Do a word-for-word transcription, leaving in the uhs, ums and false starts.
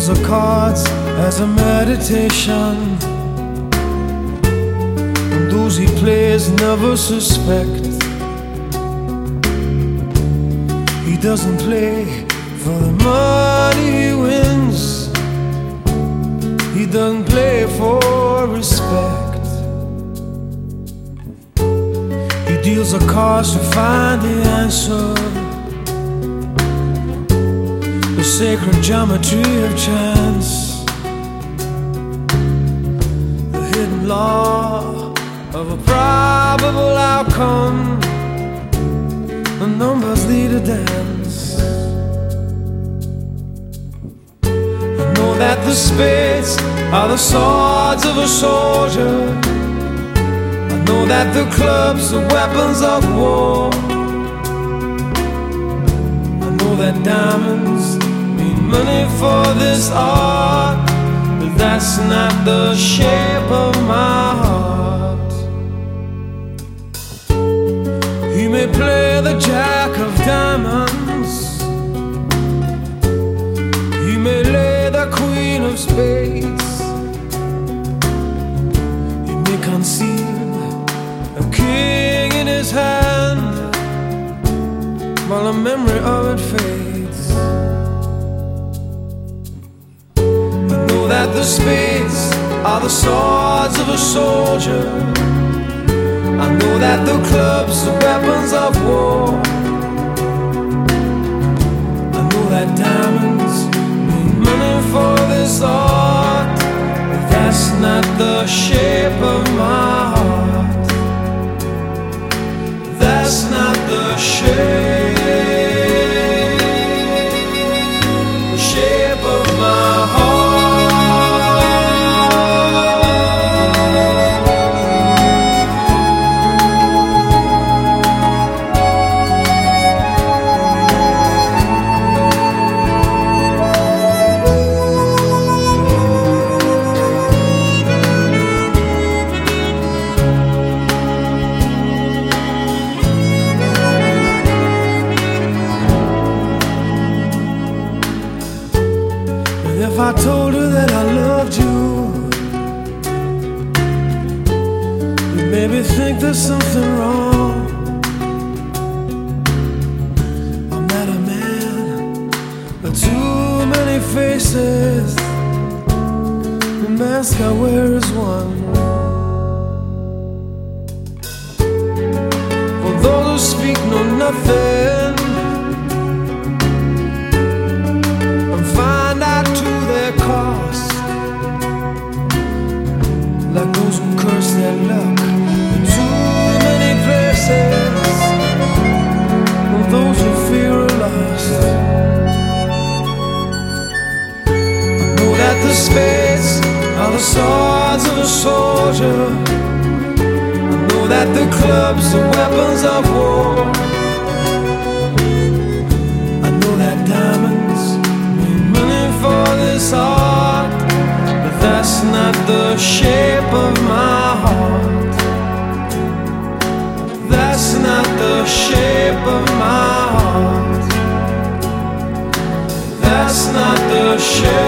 deals the cards as a meditation, and those he plays never suspect. He doesn't play for the money he wins, he doesn't play for respect. He deals the cards to find the answer, the sacred geometry of chance, the hidden law of a probable outcome. The numbers lead a dance. I know that the spades are the swords of a soldier, I know that the clubs are weapons of war, I know that diamonds mean money for this art, but that's not the shape of my heart. He may play the jack of diamonds, he may lay the queen of spades, he may conceal a king in his hand while the memory of it fades. I know that the spades are the swords of a soldier, I know that the clubs are weapons of war, I know that diamonds mean money for this art, but that's not the shape of my heart. That's not the shape, the shape of my heart. If I told her that I loved you, you'd maybe think there's something wrong. I'm not a man with too many faces, the mask I wear is one. For those who speak know nothing and find out to their cost, like those who curse their luck in too many places, or those who fear are lost. I know that the spades are the swords of a soldier, I know that the clubs are weapons of war, I know that diamonds mean money for this art, but that's not the shape of my heart. That's not the shape of my heart. That's not the shape